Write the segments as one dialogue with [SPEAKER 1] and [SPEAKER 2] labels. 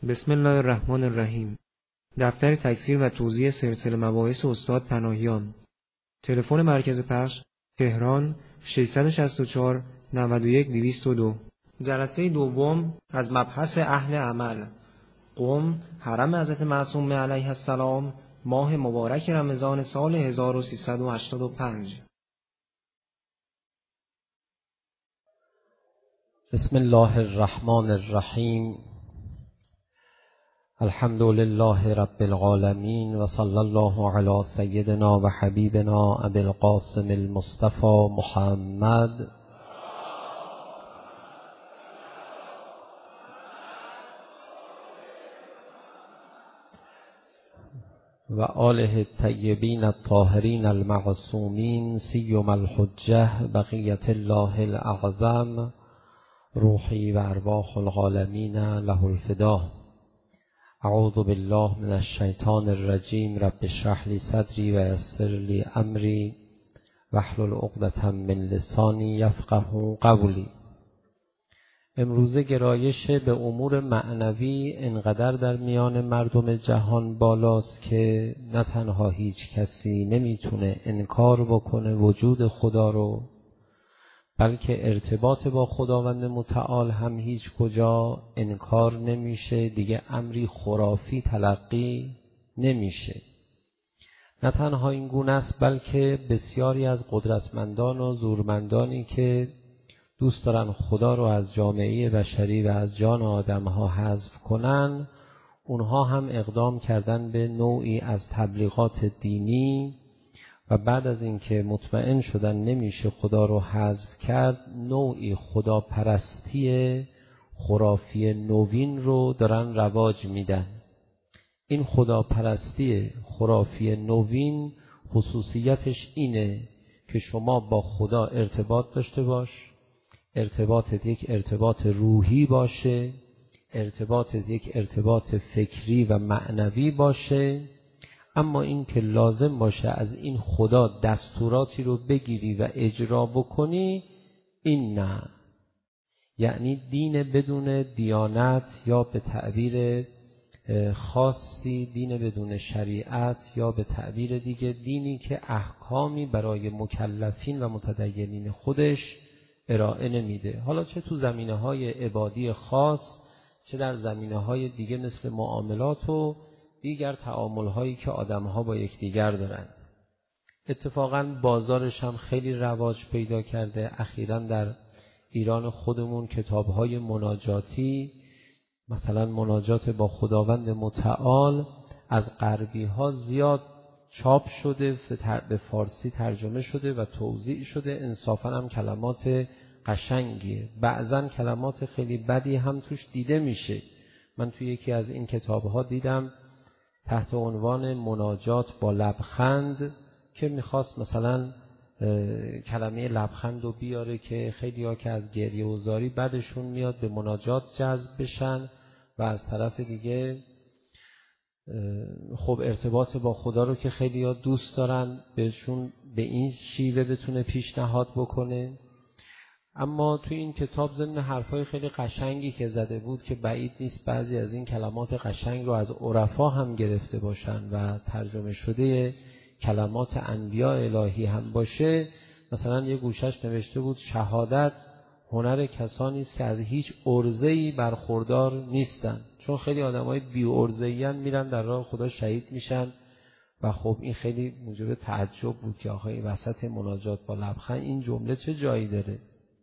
[SPEAKER 1] بسم الله الرحمن الرحیم. دفتر تکثیر و توزیع سلسله مباحث استاد پناهیان. تلفن مرکز پخش تهران 664 91 202. جلسه دوم از مبحث اهل عمل. قم، حرم حضرت معصومه علیه السلام، ماه مبارک رمضان سال 1385.
[SPEAKER 2] بسم الله الرحمن الرحیم. الحمد لله رب العالمین و صلی الله علی سیدنا و حبیبنا ابی القاسم المصطفى محمد و آله الطیبین الطاهرین المعصومین، سیما الحجة بقیة الله الاعظم، روحی و ارواح العالمین له الفدا. اعوذ بالله من الشیطان الرجیم. رب اشرح لی صدری و یسر لی امری واحلل عقدة من لسانی یفقهوا قولی. امروزه گرایش به امور معنوی انقدر در میان مردم جهان بالاست که نه تنها هیچ کسی نمیتونه انکار بکنه وجود خدا رو، بلکه ارتباط با خداوند متعال هم هیچ کجا انکار نمیشه، دیگه امری خرافی تلقی نمیشه. نه تنها این گونه است، بلکه بسیاری از قدرتمندان و زورمندانی که دوست دارن خدا رو از جامعه بشری و از جان آدمها حذف کنن، اونها هم اقدام کردن به نوعی از تبلیغات دینی و بعد از اینکه مطمئن شدن نمیشه خدا رو حذف کرد، نوعی خداپرستی خرافی نوین رو دارن رواج میدن. این خداپرستی خرافی نوین خصوصیتش اینه که شما با خدا ارتباط داشته باش، ارتباطت یک ارتباط روحی باشه، ارتباطت یک ارتباط فکری و معنوی باشه، اما این که لازم باشه از این خدا دستوراتی رو بگیری و اجرا بکنی، این نه. یعنی دین بدون دیانت، یا به تعبیر خاصی دین بدون شریعت، یا به تعبیر دیگه دینی که احکامی برای مکلفین و متدینین خودش ارائه نمیده، حالا چه تو زمینه‌های عبادی خاص، چه در زمینه‌های دیگه مثل معاملات و دیگر تعامل‌هایی که آدم‌ها با یکدیگر دارن. اتفاقاً بازارش هم خیلی رواج پیدا کرده. اخیراً در ایران خودمون کتاب‌های مناجاتی، مثلا مناجات با خداوند متعال، از غربی‌ها زیاد چاپ شده، به فارسی ترجمه شده و توزیع شده. انصافاً هم کلمات قشنگیه، بعضاً کلمات خیلی بدی هم توش دیده میشه. من توی یکی از این کتاب‌ها دیدم تحت عنوان مناجات با لبخند که میخواست مثلا کلمه لبخند رو بیاره که خیلی ها که از گریه و زاری بعدشون میاد به مناجات جذب بشن و از طرف دیگه خب ارتباط با خدا رو که خیلی ها دوست دارن بهشون به این شیوه بتونه پیشنهاد بکنه. اما توی این کتاب ضمن حرفای خیلی قشنگی که زده بود که بعید نیست بعضی از این کلمات قشنگ رو از عرفا هم گرفته باشن و ترجمه شده کلمات انبیاء الهی هم باشه. مثلا یه گوشش نوشته بود شهادت هنر کسانی است که از هیچ عرضه‌ای برخوردار نیستن، چون خیلی آدمای بی عرضه‌ای میرن در راه خدا شهید میشن. و خب این خیلی موجب تعجب بود که آخه وسط مناجات با لبخند این جمله چه جایی داره.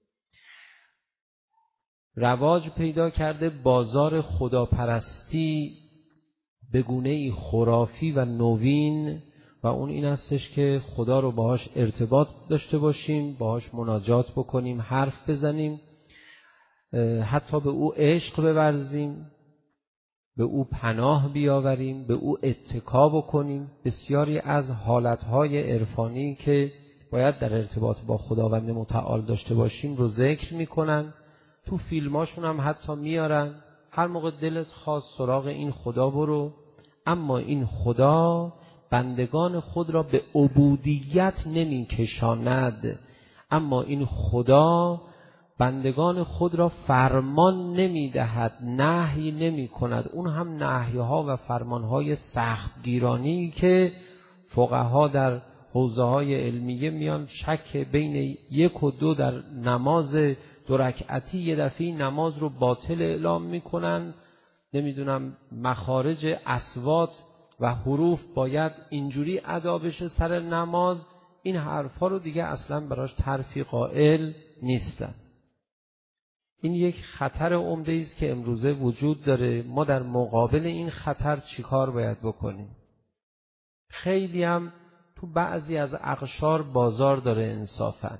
[SPEAKER 2] رواج پیدا کرده بازار خداپرستی به گونه‌ای خرافی و نوین، و اون این هستش که خدا رو باهاش ارتباط داشته باشیم، باهاش مناجات بکنیم، حرف بزنیم، حتی به او عشق بورزیم، به او پناه بیاوریم، به او اتکا بکنیم. بسیاری از حالتهای عرفانی که باید در ارتباط با خداوند متعال داشته باشیم رو ذکر میکنن، تو فیلماشون هم حتی میارن. هر موقع دلت خواست سراغ این خدا برو، اما این خدا بندگان خود را به عبودیت نمی کشاند، اما این خدا بندگان خود را فرمان نمیدهد، نهی نمی کند، اون هم نهی‌ها و فرمانهای سختگیرانی که فقها در حوزه‌های علمیه میان شک بین 1 و 2 در نماز 2 رکعتی یه دفعه نماز رو باطل اعلام میکنن. نمیدونم مخارج اصوات و حروف باید اینجوری ادا بشه سر نماز. این حرفا رو دیگه اصلا براش طرفی قائل نیستن. این یک خطر عمده است که امروزه وجود داره. ما در مقابل این خطر چیکار باید بکنیم؟ خیلی هم تو بعضی از اقشار بازار داره انصافاً.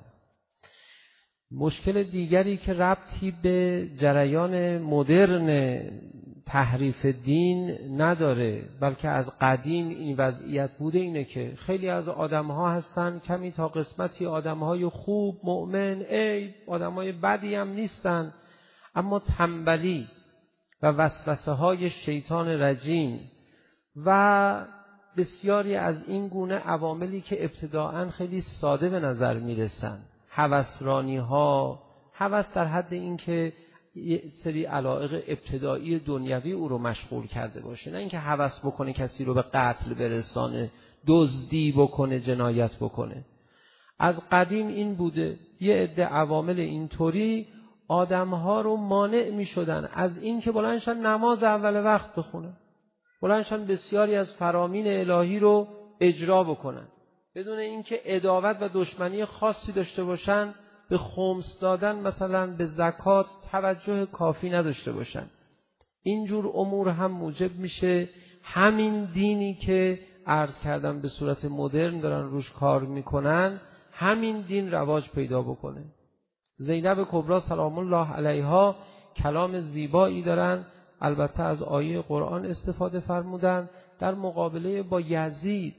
[SPEAKER 2] مشکل دیگری که ربطی به جریان مدرن تحریف دین نداره، بلکه از قدیم این وضعیت بوده، اینه که خیلی از آدم‌ها هستن کمی تا قسمتی آدم‌های خوب، مؤمن، آدم‌های بدی هم نیستن، اما تنبلی و وسوسه‌های شیطان رجیم و بسیاری از این گونه عواملی که ابتداءً خیلی ساده به نظر میرسن، هوسرانی‌ها، هوس در حد این که یه سری علایق ابتدایی دنیوی او رو مشغول کرده باشه، نه اینکه هوس بکنه کسی رو به قتل برسانه، دزدی بکنه، جنایت بکنه. از قدیم این بوده. یه عده عوامل اینطوری آدم‌ها رو مانع می‌شدن از این که بلندشن نماز اول وقت بخونن، بلندشن بسیاری از فرامین الهی رو اجرا بکنن، بدون اینکه عداوت و دشمنی خاصی داشته باشن، به خمس دادن مثلا به زکات توجه کافی نداشته باشن. اینجور امور هم موجب میشه همین دینی که عرض کردم به صورت مدرن دارن روش کار میکنن، همین دین رواج پیدا بکنه. زینب کبری سلام الله علیها کلام زیبایی دارن، البته از آیه قرآن استفاده فرمودن در مقابله با یزید.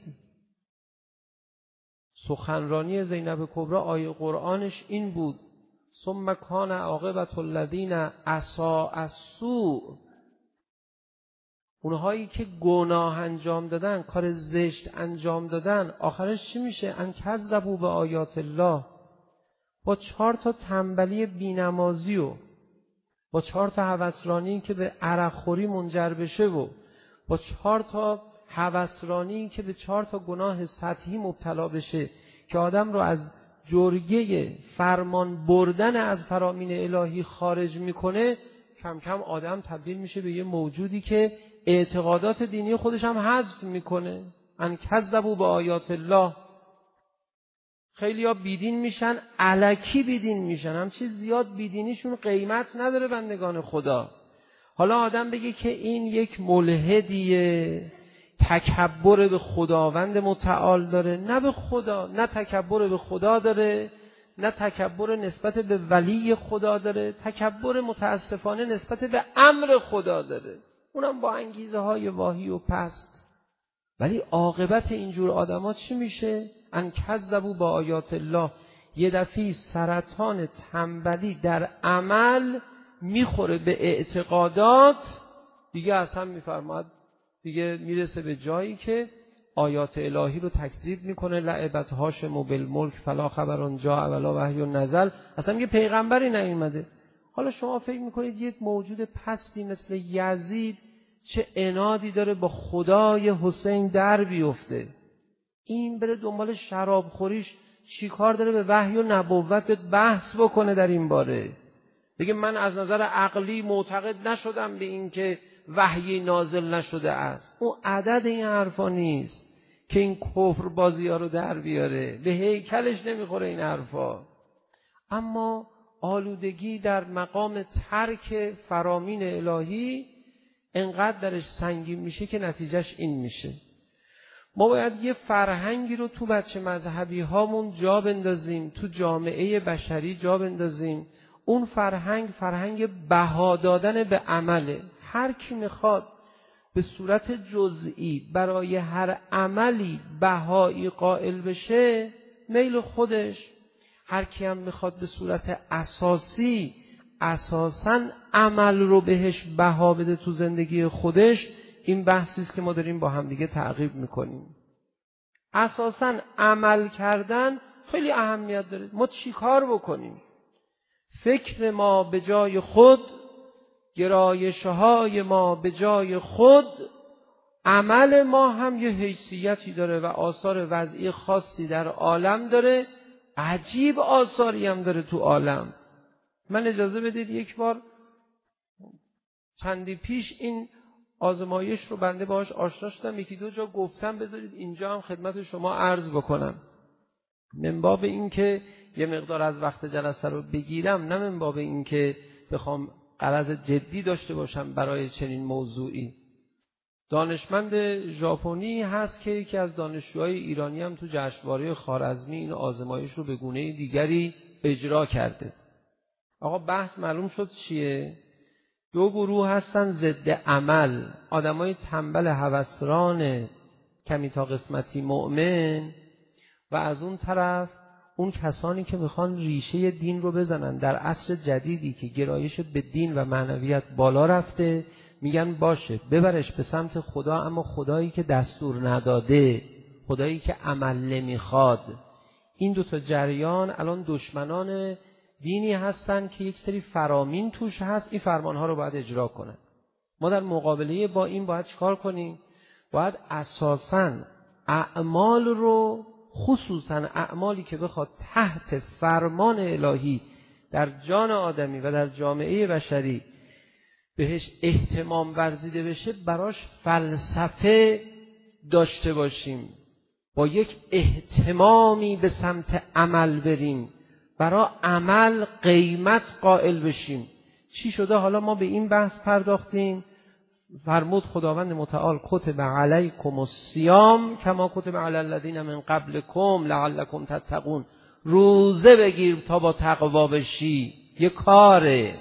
[SPEAKER 2] سخنرانی زینب کبری آیه قرآنش این بود: ثم کان عاقبة الذین اساءوا السوء. اونهایی که گناه انجام دادن، کار زشت انجام دادن، آخرش چی میشه؟ ان کذبوا به آیات الله. با 4 تا تنبلی بینمازی و با 4 تا هوسرانی که به عرق خوری منجر بشه و با 4 تا هوسرانی که به 4 تا گناه سطحی مبتلا بشه که آدم رو از جرگه فرمان بردن از فرامین الهی خارج میکنه، کم کم آدم تبدیل میشه به یه موجودی که اعتقادات دینی خودش هم حذف میکنه. ان کذبوا به آیات الله. خیلی ها بیدین میشن، الکی بیدین میشن، هم چیز زیاد بیدینیشون قیمت نداره بندگان خدا. حالا آدم بگه که این یک ملحدیه، تکبر به خداوند متعال داره، نه به خدا، نه تکبر به خدا داره، نه تکبر نسبت به ولی خدا داره، تکبر متاسفانه نسبت به امر خدا داره، اونم با انگیزه های واهی و پست. ولی عاقبت اینجور آدمات چی میشه؟ ان کذبوا با آیات الله. یه دفعه سرطان تنبلی در عمل میخوره به اعتقادات، دیگه اصلا میفرماد دیگه میرسه به جایی که آیات الهی رو تکذیب میکنه. لعبت هاشم بالملک فلا خبرون جاء ولا وحی نزل. اصلا میگه پیغمبری نیومده. حالا شما فکر میکنید یک موجود پستی مثل یزید چه عنادی داره با خدای حسین در بیفته؟ این بره دنبال شراب خوریش چی کار داره به وحی و نبوت بحث بکنه در این باره؟ بگه من از نظر عقلی معتقد نشدم به این که وحی نازل نشده است. اون عدد این حرفا نیست که این کفر بازی ها رو در بیاره، به هیکلش نمیخوره این حرفا. اما آلودگی در مقام ترک فرامین الهی انقدر درش سنگین میشه که نتیجهش این میشه. ما باید یه فرهنگی رو تو بچه مذهبی هامون جا بندازیم، تو جامعه بشری جا بندازیم. اون فرهنگ بها دادن به عمله. هر کی میخواد به صورت جزئی برای هر عملی بهایی قائل بشه میل خودش، هر کی هم میخواد به صورت اساساً عمل رو بهش بها بده تو زندگی خودش، این بحثی است که ما داریم با هم دیگه تعقیب میکنیم. اساساً عمل کردن خیلی اهمیت داره. ما چی کار بکنیم؟ فکر ما به جای خود، گرایش‌های ما به جای خود، عمل ما هم یه حیثیتی داره و آثار وضعی خاصی در عالم داره، عجیب آثاری هم داره تو عالم. من اجازه بدید یک بار چندی پیش این آزمایش رو بنده باهاش آشنا شدم، یکی دو جا گفتم، بذارید اینجا هم خدمت شما عرض بکنم، من باب این که یه مقدار از وقت جلسه رو بگیرم، نه من باب این که بخوام غرض جدی داشته باشم برای چنین موضوعی. دانشمند ژاپنی هست که یکی از دانشجوهای ایرانی هم تو جشنواره خوارزمی این آزمایش رو به گونه دیگری اجرا کرده. آقا بحث معلوم شد چیه؟ دو گروه هستن ضد عمل، آدمای تنبل هوسران کمی تا قسمتی مؤمن، و از اون طرف اون کسانی که میخوان ریشه دین رو بزنن. در عصر جدیدی که گرایش به دین و معنویت بالا رفته، میگن باشه ببرش به سمت خدا، اما خدایی که دستور نداده، خدایی که عمل نمیخواد. این دوتا جریان الان دشمنان دینی هستن که یک سری فرامین توش هست، این فرمانها رو باید اجرا کنن. ما در مقابله با این باید چیکار کنیم؟ باید اساساً اعمال رو، خصوصاً اعمالی که بخواد تحت فرمان الهی در جان آدمی و در جامعه بشری بهش اهتمام ورزیده بشه، براش فلسفه داشته باشیم، با یک اهتمامی به سمت عمل بریم، برای عمل قیمت قائل بشیم. چی شده حالا ما به این بحث پرداختیم؟ فرمود خداوند متعال کتب علیکم الصیام کما کتب علی الذین من قبلکم لعلکم تتقون. روزه بگیر تا با تقوا بشی. یه کاره،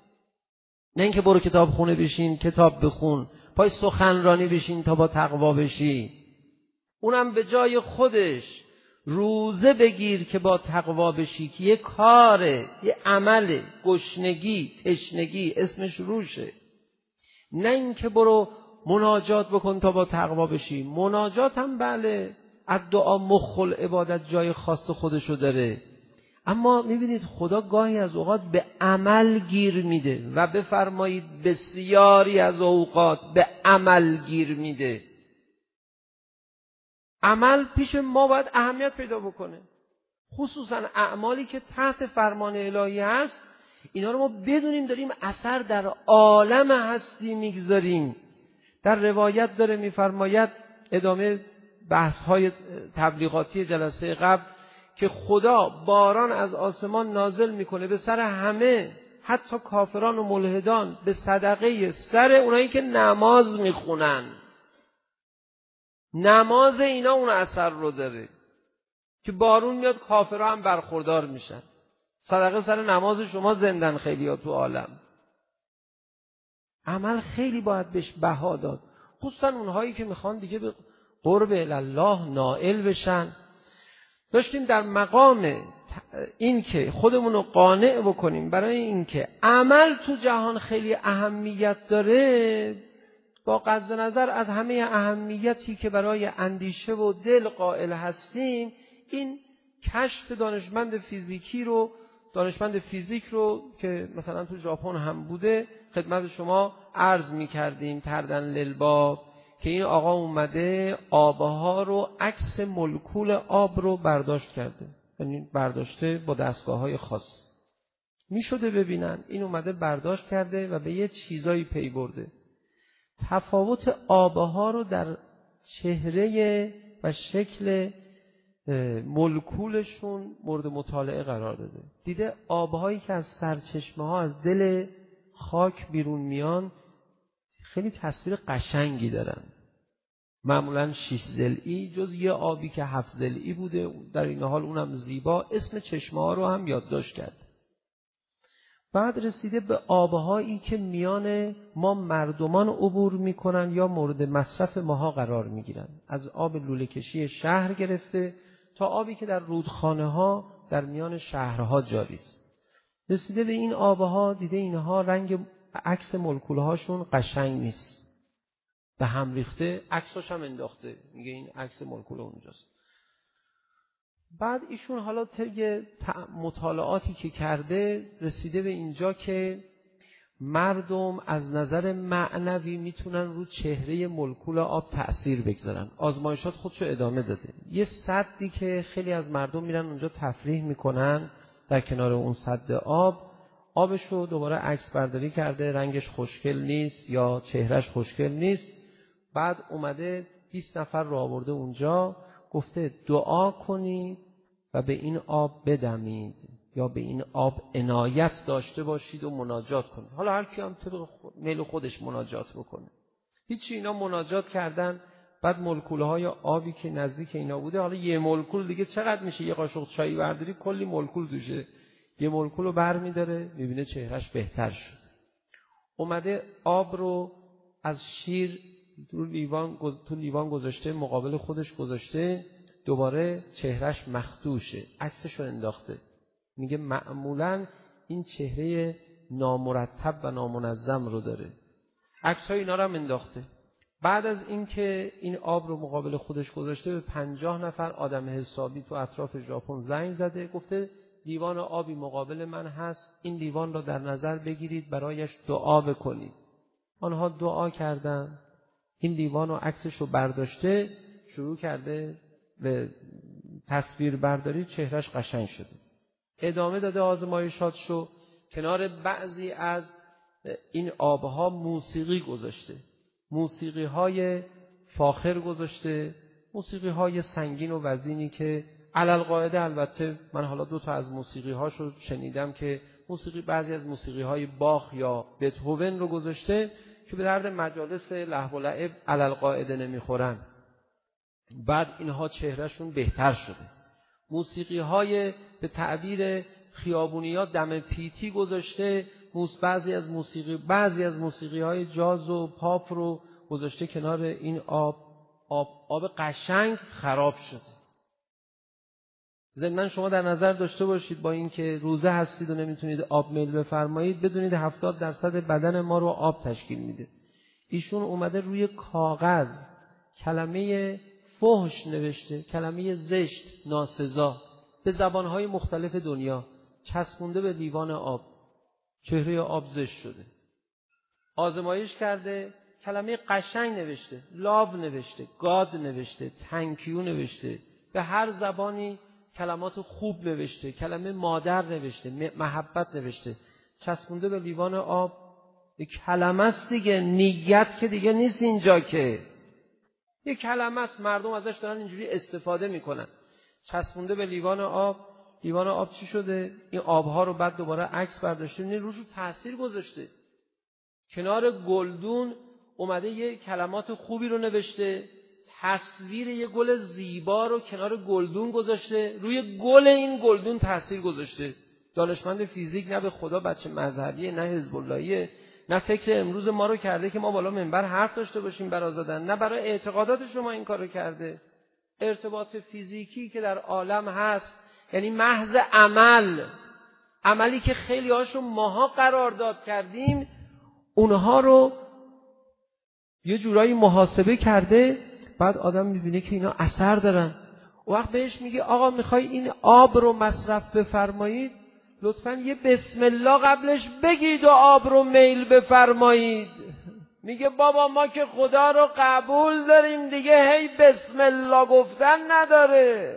[SPEAKER 2] نه اینکه برو کتاب خونه بشین کتاب بخون، پای سخنرانی بشین تا با تقوا بشی. اونم به جای خودش روزه بگیر که با تقوا بشی، که یه کاره، یه عمله، گشنگی، تشنگی اسمش روشه. نه اینکه برو مناجات بکن تا با تقوا بشی. مناجات هم بله، الدعا مخ العبادت جای خاص خودشو داره، اما میبینید خدا گاهی از اوقات به عمل گیر میده و بفرمایید بسیاری از اوقات به عمل گیر میده. عمل پیش ما باید اهمیت پیدا بکنه، خصوصا اعمالی که تحت فرمان الهی هست. اینا رو ما بدونیم داریم اثر در عالم هستی میگذاریم. در روایت داره میفرماید، ادامه بحث‌های تبلیغاتی جلسه قبل، که خدا باران از آسمان نازل میکنه به سر همه، حتی کافران و ملحدان، به صدقه سر اونایی که نماز میخونن. نماز اینا اون اثر رو داره که بارون میاد، کافرها هم برخوردار میشن. صدقه سر نماز شما زندن خیلی ها تو عالم. عمل خیلی باید بهش بها داد، خصوصا اونهایی که میخوان دیگه به قرب الله نائل بشن. داشتیم در مقام این که خودمون رو قانع بکنیم برای این که عمل تو جهان خیلی اهمیت داره، با قصد نظر از همه اهمیتی که برای اندیشه و دل قائل هستیم، این کشف دانشمند فیزیک رو که مثلا تو ژاپن هم بوده خدمت شما عرض می کردیم تردن للباب، که این آقا اومده آبها رو، عکس مولکول آب رو برداشت کرده، یعنی برداشته با دستگاه‌های خاص، می شده ببینن. این اومده برداشت کرده و به یه چیزایی پی برده. تفاوت آبها رو در چهره و شکل مولکولشون مورد مطالعه قرار داده. دیده آبهایی که از سرچشمه ها، از دل خاک بیرون میان، خیلی تصویر قشنگی دارن. معمولاً 6 ضلعی، جز یه آبی که 7 ضلعی بوده، در این حال اونم زیبا، اسم چشمه ها رو هم یادداشت کرد. بعد رسیده به آبهایی که میان ما مردمان عبور میکنن یا مورد مصرف ماها قرار میگیرن، از آب لوله کشی شهر گرفته تا آبی که در رودخانه ها در میان شهرها جاری است. رسیده به این آبها، دیده اینها رنگ عکس مولکول هاشون قشنگ نیست، به هم ریخته، عکساش هم انداخته، میگه این عکس مولکول اونجاست. بعد ایشون حالا طبق مطالعاتی که کرده رسیده به اینجا که مردم از نظر معنوی میتونن رو چهره مولکول آب تأثیر بگذارن. آزمایشات خودشو ادامه داده. یه سدی که خیلی از مردم میرن اونجا تفریح میکنن در کنار اون سد آبشو دوباره عکس برداری کرده، رنگش خوشگل نیست یا چهرهش خوشگل نیست. بعد اومده 20 نفر رو آورده اونجا، گفته دعا کنید و به این آب بدمید یا به این آب عنایت داشته باشید و مناجات کنید. حالا هر کی هم طبق میل خودش مناجات بکنه. هیچی، اینا مناجات کردن. بعد مولکول‌های آبی که نزدیک اینا بوده، حالا یه مولکول دیگه چقدر میشه؟ یه قاشق چای برداری کلی مولکول توشه. یه مولکول رو برمی‌داره، می‌بینه چهرهش بهتر شد. اومده آب رو از شیر تو لیوان گذاشته، مقابل خودش گذاشته، دوباره چهرهش مخدوشه، عکسش رو انداخته. میگه معمولاً این چهره نامرتب و نامنظم رو داره. عکس‌های اینا رو هم انداخته. بعد از اینکه این آب رو مقابل خودش گذاشته، به 50 نفر آدم حسابی تو اطراف ژاپن زنگ زده، گفته لیوان آبی مقابل من هست، این لیوان رو در نظر بگیرید، برایش دعا بکنید. آنها دعا کردن. این لیوان و عکسش رو برداشته، شروع کرده به تصویر برداری، چهرهش قشنگ شده. ادامه داده آزمایشاتشو. کنار بعضی از این آبها موسیقی گذاشته، موسیقی های فاخر گذاشته، موسیقی های سنگین و وزینی که علالقاعده، البته من حالا 2 تا از موسیقی هاشو شنیدم که بعضی از موسیقی های باخ یا بتهوون رو گذاشته که به درد مجالس لهو و لعب علالقاعده نمیخورن. بعد اینها چهرهشون بهتر شده. موسیقی های به تعبیر خیابونی‌ها دم پیتی گذاشته، بعضی از موسیقی های جاز و پاپ رو گذاشته کنار این آب قشنگ خراب شده. ضمناً شما در نظر داشته باشید با اینکه روزه هستید و نمیتونید آب میل بفرمایید، بدونید 70% بدن ما رو آب تشکیل میده. ایشون اومده روی کاغذ کلمه فحش نوشته، کلمه زشت، ناسزا، به زبانهای مختلف دنیا چسبونده به لیوان آب. چهره آب زشت شده. آزمایش کرده، کلمه قشنگ نوشته، لاو نوشته، گاد نوشته، تنکیو نوشته، به هر زبانی کلمات خوب نوشته، کلمه مادر نوشته، محبت نوشته، چسبونده به لیوان آب. یک کلمه است دیگه، نیت که دیگه نیست اینجا که. یک کلمه است، مردم ازش دارن اینجوری استفاده میکنن. چسبونده به لیوان آب. لیوان آب چی شده؟ این آبها رو بعد دوباره عکس برداشته، این روش رو تاثیر گذاشته. کنار گلدون اومده یه کلمات خوبی رو نوشته، تصویر یه گل زیبا رو کنار گلدون گذاشته، روی گل این گلدون تاثیر گذاشته. دانشمند فیزیک، نه به خدا بچه مذهبیه، نه حزب اللهیه، نه فکر امروز ما رو کرده که ما بالا منبر حرف داشته باشیم برای زدن، نه برای اعتقادات شما این کارو کرده. ارتباط فیزیکی که در عالم هست یعنی محض عملی که خیلی هاشو ماها قرارداد کردیم، اونها رو یه جورایی محاسبه کرده. بعد آدم میبینه که اینا اثر دارن. اون وقت بهش میگه آقا میخوای این آب رو مصرف بفرمایید، لطفاً یه بسم الله قبلش بگید و آب رو میل بفرمایید. میگه بابا ما که خدا رو قبول داریم دیگه، هی بسم الله گفتن نداره.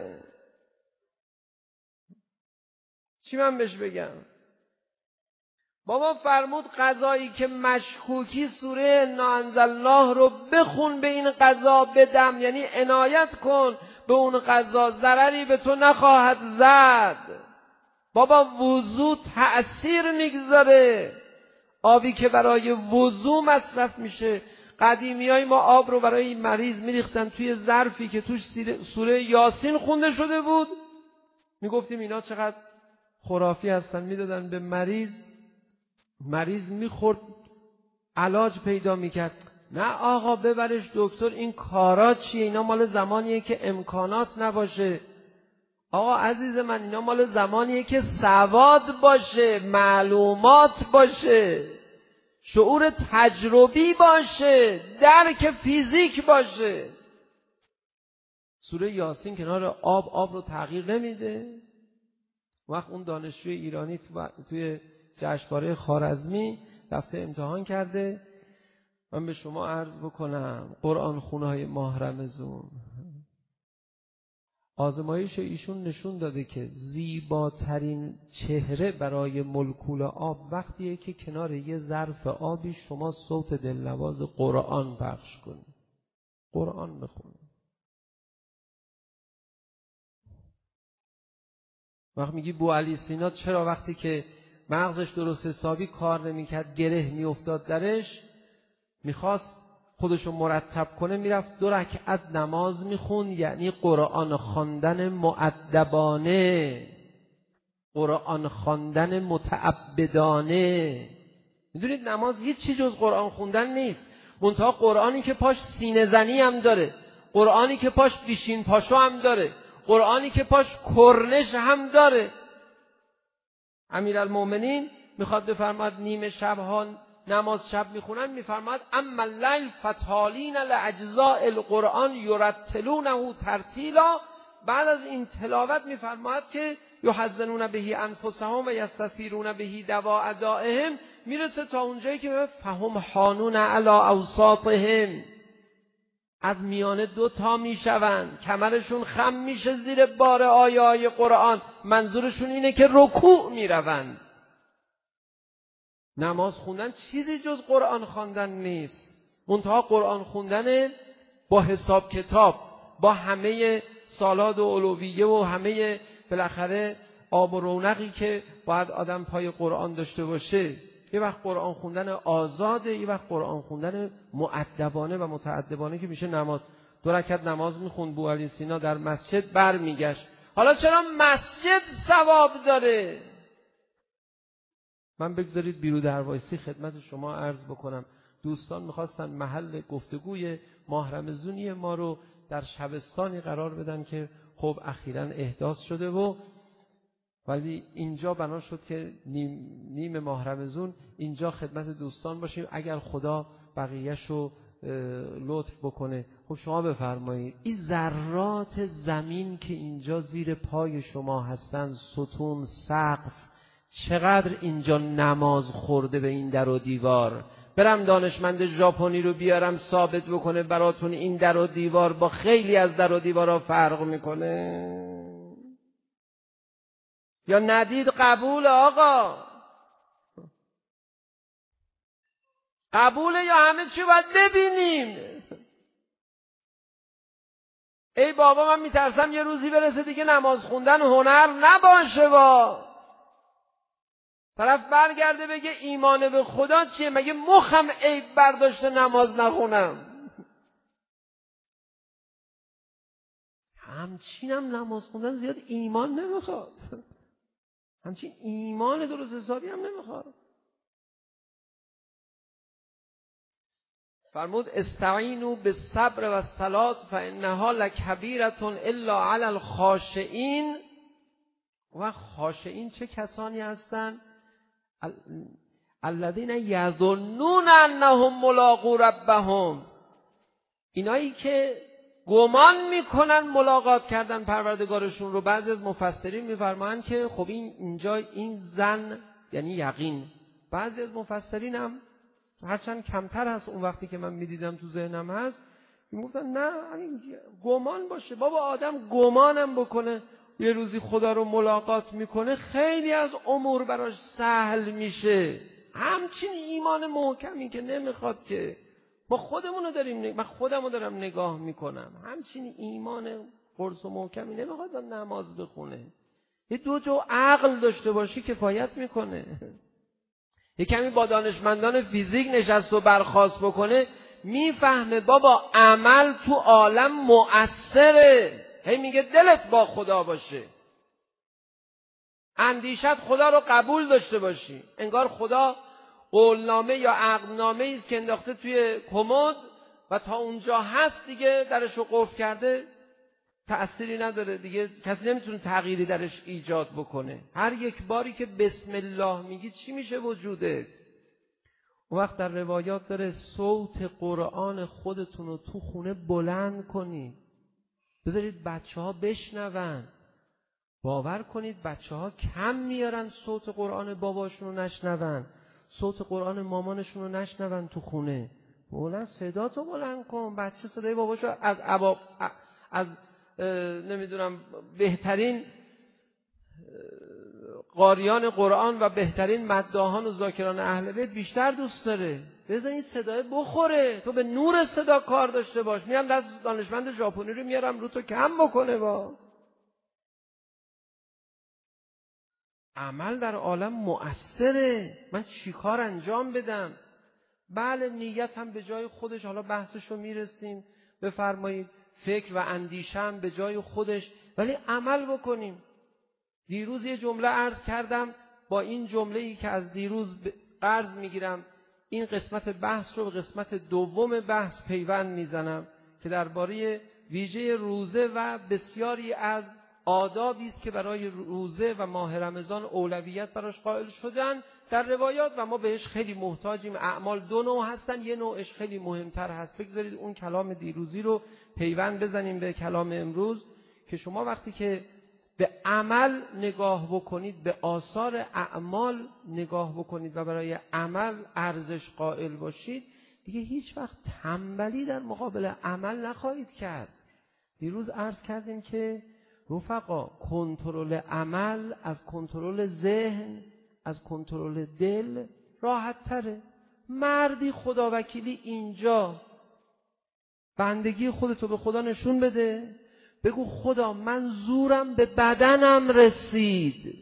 [SPEAKER 2] چی من بهش بگم؟ بابا فرمود قضایی که مشکوکی سوره انا انزلناه رو بخون، به این قضا بدم، یعنی عنایت کن به اون قضا، ضرری به تو نخواهد زد. بابا وضو تأثیر میگذاره. آبی که برای وضو مصرف میشه، قدیمیای ما آب رو برای این مریض میریختن توی ظرفی که توش سوره یاسین خونده شده بود. میگفتیم اینا چقدر خرافی هستن، میدادن به مریض میخورد، علاج پیدا میکرد. نه آقا ببرش دکتر، این کارا چیه؟ اینا مال زمانیه که امکانات نباشه. آقا عزیز من، اینا مال زمانیه که سواد باشه، معلومات باشه، شعور تجربی باشه، درک فیزیک باشه. سوره یاسین کنار آب رو تغییر نمیده. وقت اون دانشجوی ایرانی توی جشنواره خوارزمی رفته امتحان کرده. من به شما عرض بکنم قرآن خونه‌های ماه رمضان آزمایش ایشون نشون داده که زیباترین چهره برای مولکول آب وقتیه که کنار یه ظرف آبی شما صوت دلنواز قرآن پخش کنید، قرآن بخونید. وقت میگی بوعلی سینا چرا وقتی که مغزش درست حسابی کار نمیکرد گره میافتاد درش، میخواست خودشو مرتب کنه، میرفت 2 رکعت نماز میخوند، یعنی قرآن خواندن مؤدبانه، قرآن خواندن متعبدانه. میدونید نماز هیچ چیز جز قرآن خوندن نیست، منتها قرآنی که پاش سینه زنی هم داره، قرآنی که پاش بیشین پاشو هم داره، قرآنی که پاش کرنش هم داره. امیرالمومنین میخواد بفرماد نیمه شبها نماز شب میخونن، میفرماد اما اللیل فتالین لاجزاء القرآن یرتلونه ترتیلا. بعد از این تلاوت میفرماد که یحزنون به انفسهم و یستثیرون به دواء دائهم، میرسه تا اونجایی که فهم حانون علی اوساطهم، از میانه 2 تا میشوند، کمرشون خم میشه زیر بار آیه قرآن، منظورشون اینه که رکوع میروند. نماز خوندن چیزی جز قرآن خواندن نیست، منتها قرآن خوندن با حساب کتاب، با همه سالاد و علویه و همه بالاخره آب و رونقی که باید آدم پای قرآن داشته باشه. یه وقت قرآن خوندن آزاده، یه وقت قرآن خوندن مؤدبانه و متأدبانه که میشه نماز. 2 رکعت نماز میخوند بوعلی سینا در مسجد، برمیگشت. حالا چرا مسجد ثواب داره؟ من بگذارید بیرو دروایسی خدمت شما عرض بکنم. دوستان میخواستن محل گفتگوی ماه رمضانی ما رو در شبستانی قرار بدن که خب اخیراً احداث شده ولی اینجا بنا شد که نیم ماه رمضان اینجا خدمت دوستان باشیم. اگر خدا بقیه‌شو لطف بکنه. خب شما بفرمایید این ذرات زمین که اینجا زیر پای شما هستن، ستون، سقف، چقدر اینجا نماز خورده به این در و دیوار. برم دانشمند ژاپنی رو بیارم ثابت بکنه براتون این در و دیوار با خیلی از در و دیوارها فرق میکنه. یا ندید قبول آقا؟ قبوله یا همه چی باید ببینیم؟ ای بابا من میترسم یه روزی برسه دیگه نماز خوندن هنر نباشه. طرف برگرده بگه ایمان به خدا چیه؟ مگه مخم عیب برداشته نماز نخونم؟ همچینم نماز خوندن زیاد ایمان نمیخواد، همچین ایمان درست حسابی هم نمیخواد. فرمود استعینوا بالصبر و الصلاة فانها لکبیرة الا علی الخاشعین. و خاشعین چه کسانی هستند؟ الذین یظنون انهم ملاقو ربهم، اینایی که گمان میکنن ملاقات کردن پروردگارشون رو. بعضی از مفسرین میفرمایند که خب اینجا این ظن یعنی یقین. بعضی از مفسرین هم هرچند کمتر هست، اون وقتی که من میدیدم تو ذهنم هست، میگفتن نه همین گمان باشه. بابا آدم گمانم بکنه یه روزی خدا رو ملاقات میکنه، خیلی از امور براش سهل میشه. همچین ایمان محکمی که نمیخواد که ما خودمونو داریم، من خودمو دارم نگاه میکنم، همچین ایمان قرص و محکمی نمیخواد نماز بخونه. یه 2 جو عقل داشته باشی کفایت میکنه. یه کمی با دانشمندان فیزیک نشست و برخاست بکنه، میفهمه بابا عمل تو عالم مؤثره. هی میگه دلت با خدا باشه، اندیشت خدا رو قبول داشته باشی. انگار خدا قولنامه یا عقدنامه ایست که انداخته توی کمد و تا اونجا هست دیگه درشو قفل کرده، تأثیری نداره دیگه، کسی نمیتونه تغییری درش ایجاد بکنه. هر یک باری که بسم الله میگی چی میشه وجودت؟ اون وقت در روایات داره صوت قرآن خودتون رو تو خونه بلند کنید. بذارید بچه‌ها بشنون. باور کنید بچه‌ها کم میارن صوت قرآن باباشون رو نشنون، صوت قرآن مامانشون رو نشنون تو خونه. بلند صداتو بلند کن. بچه صدای باباشو از نمیدونم بهترین قاریان قرآن و بهترین مداحان و ذاکران اهل بیت بیشتر دوست داره. بذار این صدای بخوره. تو به نور صدا کار داشته باش. میام دست دانشمند ژاپنی رو میارم رو تو کم بکنه. با عمل در عالم مؤثره. من چیکار انجام بدم؟ بله نیت هم به جای خودش، حالا بحثشو میرسیم، بفرمایید. فکر و اندیشه هم به جای خودش، ولی عمل بکنیم. دیروز یه جمله عرض کردم، با این جمله‌ای که از دیروز قرض میگیرم این قسمت بحث رو به قسمت دوم بحث پیوند میزنم که درباره ویژه روزه و بسیاری از آدابی است که برای روزه و ماه رمضان اولویت براش قائل شدن در روایات و ما بهش خیلی محتاجیم. اعمال دو نوع هستن، یه نوعش خیلی مهمتر هست. بگذارید اون کلام دیروزی رو پیوند بزنیم به کلام امروز که شما وقتی که به عمل نگاه بکنید، به آثار اعمال نگاه بکنید و برای عمل ارزش قائل باشید، دیگه هیچ وقت تنبلی در مقابل عمل نخواهید کرد. دیروز عرض کردیم که رفقا کنترل عمل از کنترل ذهن، از کنترل دل راحت تره. مردی خداوکیلی اینجا بندگی خودتو به خدا نشون بده، بگو خدا من زورم به بدنم رسید.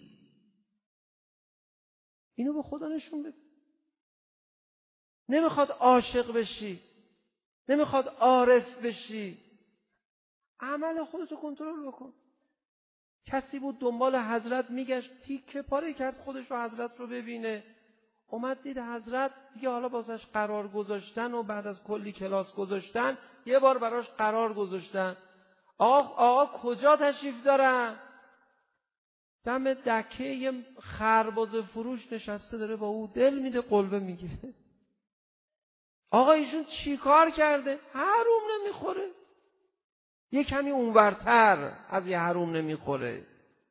[SPEAKER 2] اینو به خدا نشون بده. نمیخواد عاشق بشی، نمیخواد عارف بشی، عمل خودتو کنترل بکن. کسی بود دنبال حضرت میگشت، تیکه پاره کرد خودش رو حضرت رو ببینه. اومد دید حضرت دیگه حالا بازش قرار گذاشتن و بعد از کلی کلاس گذاشتن یه بار براش قرار گذاشتن. آقا کجا تشریف دارن؟ دم دکه یه خربزه فروش نشسته داره با او دل میده قلبه میگیره. آقا ایشون چی کار کرده؟ حروم نمیخوره. یه کمی اونورتر از یه حروم نمیخوره.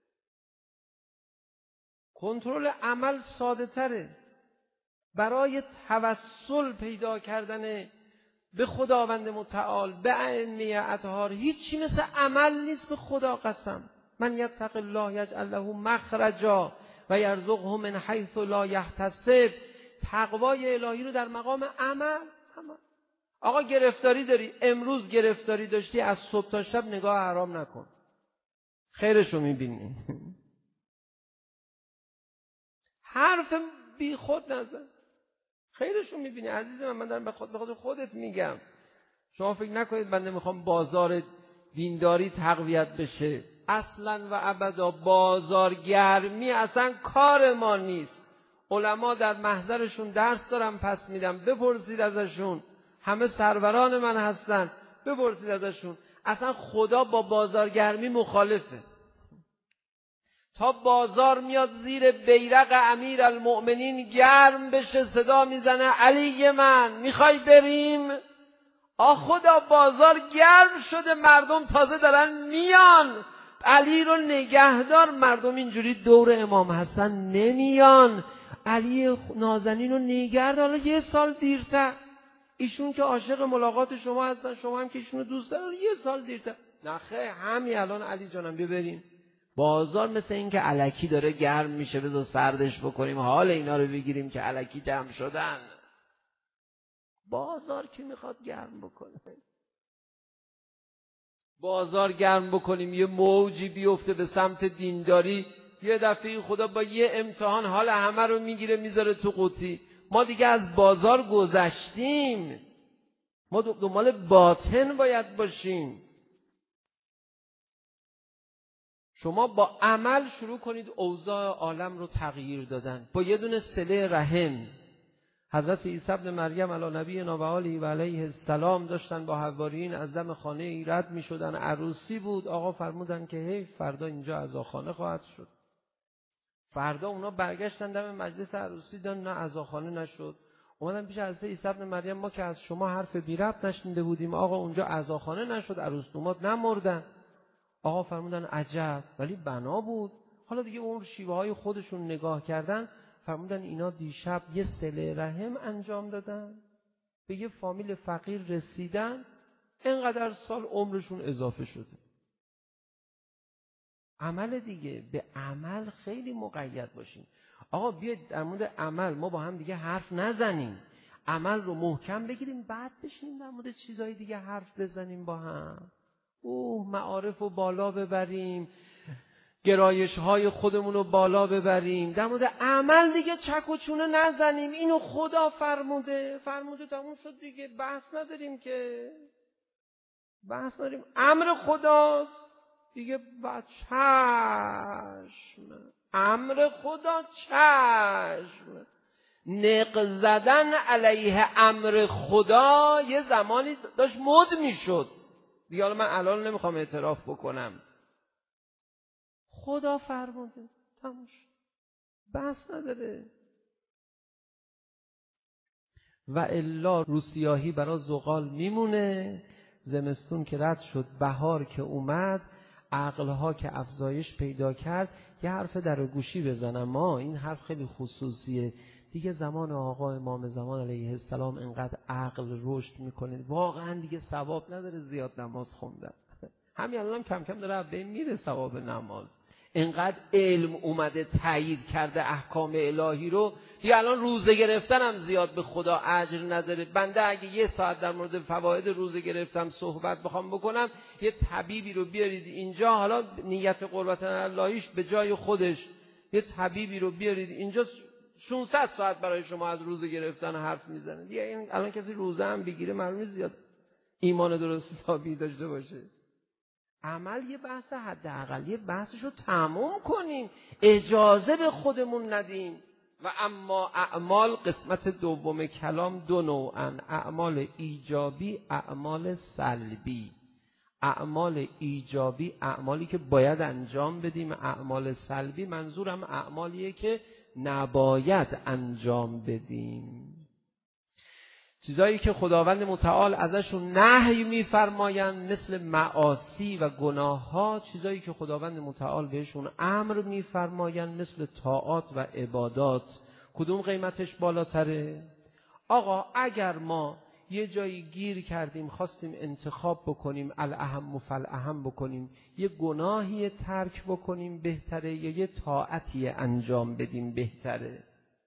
[SPEAKER 2] کنترل عمل ساده تره. برای توسل پیدا کردن به خداوند متعال، به ائمه اطهار، هیچی مثل عمل نیست. به خدا قسم. من یتق الله یجعل له مخرجا و یرزقه من حیث لا یحتسب. تقوای الهی رو در مقام عمل. آقا گرفتاری داری، امروز گرفتاری داشتی، از صبح تا شب نگاه حرام نکن، خیرشو میبینی. حرف بی خود نزن، خیرشو میبینی. عزیز من دارم به خود خودت میگم. شما فکر نکنید بنده میخوام بازار دینداری تقویت بشه. اصلا و ابدا بازارگرمی اصلا کار ما نیست. علما در محضرشون درس دارم پس میدم، بپرسید ازشون. همه سروران من هستن، بپرسید ازشون. اصلا خدا با بازارگرمی مخالفه. تا بازار میاد زیر بیرق امیر المؤمنین گرم بشه، صدا میزنه علی من میخوای بریم؟ خدا بازار گرم شده، مردم تازه دارن میان، علی رو نگهدار. مردم اینجوری دور امام حسن نمیان، علی نازنین رو نگهدار. یه سال دیرتر، ایشون که عاشق ملاقات شما هستن، شما هم که ایشون رو دوست دارن، یه سال دیرتر. نخه همین الان علی جانم ببریم. بازار مثل این که الکی داره گرم میشه، بذار سردش بکنیم، حال اینا رو بگیریم که الکی جمع شدن. بازار کی میخواد گرم بکنه؟ بازار گرم بکنیم یه موجی بیفته به سمت دینداری، یه دفعه خدا با یه امتحان حال همه رو میگیره میذاره تو قوطی. ما دیگه از بازار گذشتیم، ما دنبال باطن باید باشیم. شما با عمل شروع کنید اوضاع عالم رو تغییر دادن. با یه دونه صله رحم. حضرت عیسی ابن مریم علی نبینا و آله و علیه السلام داشتن با حواریین از دم خانه ای رد می شدن. عروسی بود. آقا فرمودن که هی فردا اینجا عزاخانه خواهد شد. فردا اونا برگشتن دم مجلس عروسی، دیدن نه عزاخانه نشد. اومدن پیش حضرت عیسی ابن مریم، ما که از شما حرف بی ربط نشنیده بودیم، آقا اونجا عزاخانه نشد، عروس دومات نمردن. آقا فرمودن عجب، ولی بنا بود. حالا دیگه اون شیوه های خودشون نگاه کردن، فرمودن اینا دیشب یه صله رحم انجام دادن، به یه فامیل فقیر رسیدن، اینقدر سال عمرشون اضافه شده. عمل دیگه، به عمل خیلی مقید باشیم. آقا بیاید در مورد عمل ما با هم دیگه حرف نزنیم، عمل رو محکم بگیریم، بعد بشینیم در مورد چیزهای دیگه حرف بزنیم با هم. معارف رو بالا ببریم، گرایش های خودمون رو بالا ببریم، در مورد عمل دیگه چک و چونه نزنیم. اینو خدا فرموده تموم شد دیگه، بحث نداریم که، بحث نداریم، امر خداست دیگه. چشم، امر خدا، چشم. نق زدن علیه امر خدا یه زمانی داشت مد میشد دیگه. حالا من الان نمیخوام اعتراف بکنم، خدا فرموده تموم شد، بحث نداره. و الا روسیاهی برای زغال میمونه. زمستون که رد شد، بهار که اومد، عقلها که افزایش پیدا کرد، یه حرف در گوشی بزنم. ما این حرف خیلی خصوصیه دیگه. زمان آقا امام زمان علیه السلام انقدر عقل رشد میکنه، واقعا دیگه ثواب نداره زیاد نماز خوندن. همین الان کم کم داره به میره ثواب نماز. انقدر علم اومده تایید کرده احکام الهی رو، دیگه الان روزه گرفتن هم زیاد به خدا اجر نداره. بنده اگه یه ساعت در مورد فواید روزه گرفتم صحبت بخوام بکنم، یه طبیبی رو بیارید اینجا، حالا نیت قربت اللهیش به جای خودش، یه طبیبی رو بیارید اینجا 600 ساعت برای شما از روزه گرفتن حرف میزنه. دیگه این الان کسی روزه هم بگیره معلومه زیاد ایمان درست حسابی داشته باشه. عمل یه بحث حداقل، یه بحثشو تموم کنیم، اجازه به خودمون ندیم. و اما اعمال، قسمت دوم کلام، دو نوعن: اعمال ایجابی، اعمال سلبی. اعمال ایجابی اعمالی که باید انجام بدیم، اعمال سلبی منظورم اعمالیه که نباید انجام بدیم. چیزایی که خداوند متعال ازشون نهی میفرمایند مثل معاصی و گناه ها، چیزایی که خداوند متعال بهشون امر میفرمایند مثل طاعات و عبادات. کدوم قیمتش بالاتره؟ آقا اگر ما یه جایی گیر کردیم، خواستیم انتخاب بکنیم، الاهم فالاهم بکنیم، یه گناهی ترک بکنیم بهتره یا یه طاعتی انجام بدیم بهتره؟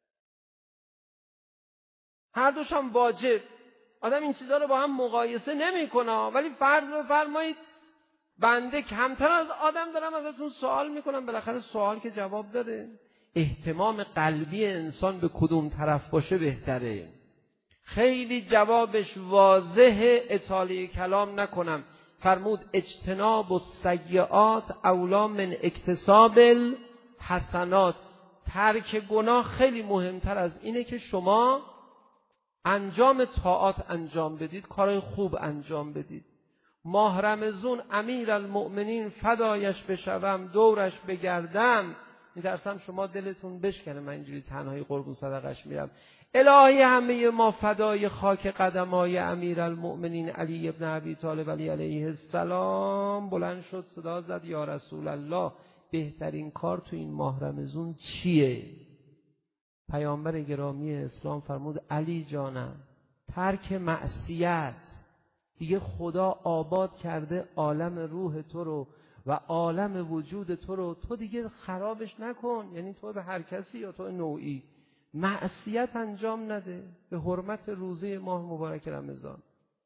[SPEAKER 2] هر دوش هم واجب. آدم این چیزها رو با هم مقایسه نمی‌کنه، ولی فرض بفرمایید بنده کمتر از آدم دارم ازتون سوال میکنم، بالاخره سوال که جواب داره. اهتمام قلبی انسان به کدوم طرف باشه بهتره؟ خیلی جوابش واضحه، اطاله کلام نکنم. فرمود اجتناب السیئات اولی من اکتساب الحسنات. ترک گناه خیلی مهمتر از اینه که شما انجام طاعات انجام بدید، کارهای خوب انجام بدید. ماه رمضان امیرالمؤمنین فدایش بشوم، دورش بگردم، میترسم شما دلتون بشکنه من اینجوری تنهایی قربون صدقش میرم. الهی همه ما فدای خاک قدمای امیرالمؤمنین علی ابن ابی طالب علیه السلام. بلند شد صدا زد یا رسول الله، بهترین کار تو این ماه رمضان چیه؟ پیامبر گرامی اسلام فرمود علی جانم، ترک معصیت. دیگه خدا آباد کرده عالم روح تو رو و عالم وجود تو رو، تو دیگه خرابش نکن. یعنی تو به هر کسی یا تو نوعی معصیت انجام نده به حرمت روزه ماه مبارک رمضان.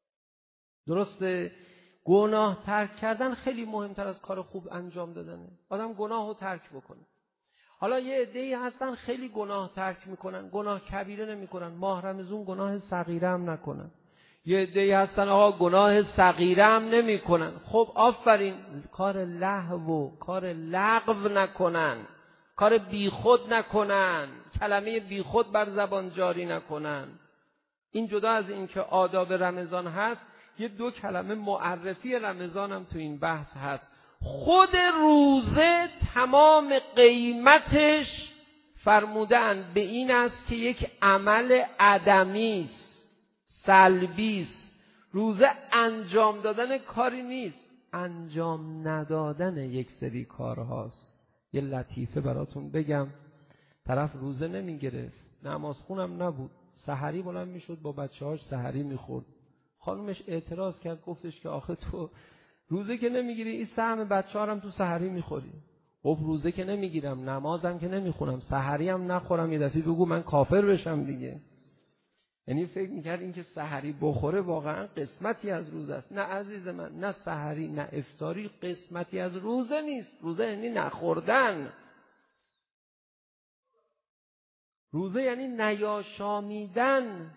[SPEAKER 2] درسته گناه ترک کردن خیلی مهمتر از کار خوب انجام دادنه. آدم گناه رو ترک بکنه. حالا یه عده‌ای هستن خیلی گناه ترک میکنن، گناه کبیره نمیکنن، ماه رمضان گناه صغیره هم نکنن. یه عده‌ای هستن آقا گناه صغیره هم نمیکنن. خب آفرین، کار لهو، کار لغو نکنن، کار بیخود نکنن، کلمه بیخود بر زبان جاری نکنن. این جدا از این که آداب رمضان هست، یه دو کلمه معرفی رمضان هم تو این بحث هست. خود روزه تمام قیمتش فرمودن به این است که یک عمل عدمی است، سلبی است. روزه انجام دادن کاری نیست. انجام ندادن یک سری کارهاست. یه لطیفه براتون بگم. طرف روزه نمیگرفت، نماز خونم نبود، سحری بلند میشد با بچه‌هاش سحری میخورد. خانومش اعتراض کرد، گفتش که آخه تو روزه که نمیگیری، این سهم بچه‌ها هم تو سحری میخوری. گفت روزه که نمیگیرم، نمازم که نمیخونم، سحری هم نخورم، یه دفعه بگو من کافر بشم دیگه. یعنی فکر میکرد این که سحری بخوره واقعا قسمتی از روزه است. نه عزیز من، نه سحری نه افطاری قسمتی از روزه نیست. روزه یعنی نخوردن. روزه یعنی نیاشامیدن.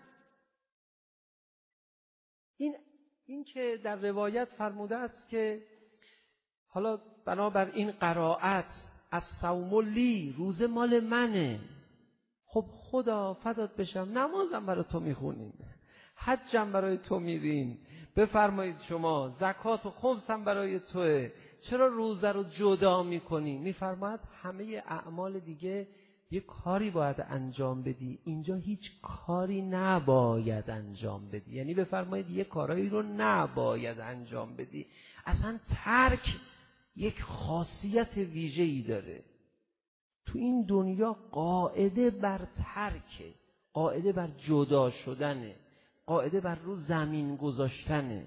[SPEAKER 2] این که در روایت فرموده است که حالا بنابر این قرائت از صوم لی، روزه مال منه. خب خدا فدات بشم، نمازم برای تو میخونیم، حجم برای تو میریم، بفرمایید شما زکات و خمسم برای توه، چرا روزه رو جدا میکنی؟ میفرماید همه اعمال دیگه یه کاری باید انجام بدی، اینجا هیچ کاری نباید انجام بدی. یعنی بفرمایید یه کارایی رو نباید انجام بدی. اصلا ترک یک خاصیت ویژه‌ای داره. تو این دنیا قاعده بر ترکه، قاعده بر جدا شدنه، قاعده بر رو زمین گذاشتنه.